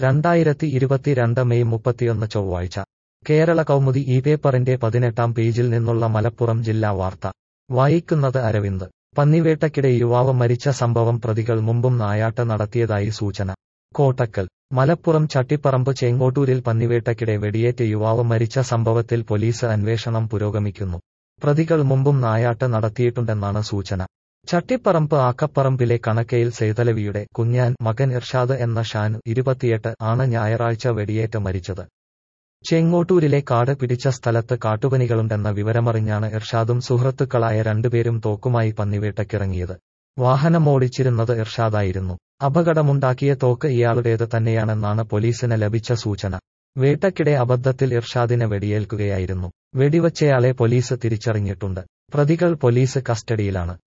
2022 May 31 ചൊവ്വാഴ്ച കേരള കൗമുദി ഈ പേപ്പറിന്റെ 18-ാം പേജിൽ നിന്നുള്ള മലപ്പുറം ജില്ലാ വാർത്ത വായിക്കുന്നത് അരവിന്ദ്. പന്നിവേട്ടയ്ക്കിടെ യുവാവ് മരിച്ച സംഭവം പ്രതികൾ മുമ്പും നായാട്ട് നടത്തിയതായി സൂചന. കോട്ടക്കൽ മലപ്പുറം ചട്ടിപ്പറമ്പ് ചെങ്ങോട്ടൂരിൽ പന്നിവേട്ടയ്ക്കിടെ വെടിയേറ്റ് യുവാവ് മരിച്ച സംഭവത്തിൽ പോലീസ് അന്വേഷണം പുരോഗമിക്കുന്നു. പ്രതികൾ മുമ്പും നായാട്ട് നടത്തിയിട്ടുണ്ടെന്നാണ് സൂചന. ചട്ടിപ്പറമ്പ് ആക്കപ്പറമ്പിലെ കണക്കയിൽ സൈതലവിയുടെ കുഞ്ഞാൻ മകൻ ഇർഷാദ് എന്ന ഷാനു 28 ആണ് ഞായറാഴ്ച വെടിയേറ്റ് മരിച്ചത്. ചെങ്ങോട്ടൂരിലെ കാട് പിടിച്ച സ്ഥലത്ത് കാട്ടുപനികളുണ്ടെന്ന വിവരമറിഞ്ഞാണ് ഇർഷാദും സുഹൃത്തുക്കളായ രണ്ടുപേരും തോക്കുമായി പന്നിവേട്ടയ്ക്കിറങ്ങിയത്. വാഹനമോടിച്ചിരുന്നത് ഇർഷാദായിരുന്നു. അപകടമുണ്ടാക്കിയ തോക്ക് ഇയാളുടേത് തന്നെയാണെന്നാണ് പോലീസിന് ലഭിച്ച സൂചന. വേട്ടയ്ക്കിടെ അബദ്ധത്തിൽ ഇർഷാദിന് വെടിയേൽക്കുകയായിരുന്നു. വെടിവച്ചയാളെ പോലീസ് തിരിച്ചറിഞ്ഞിട്ടുണ്ട്. പ്രതികൾ പോലീസ് കസ്റ്റഡിയിലാണ്.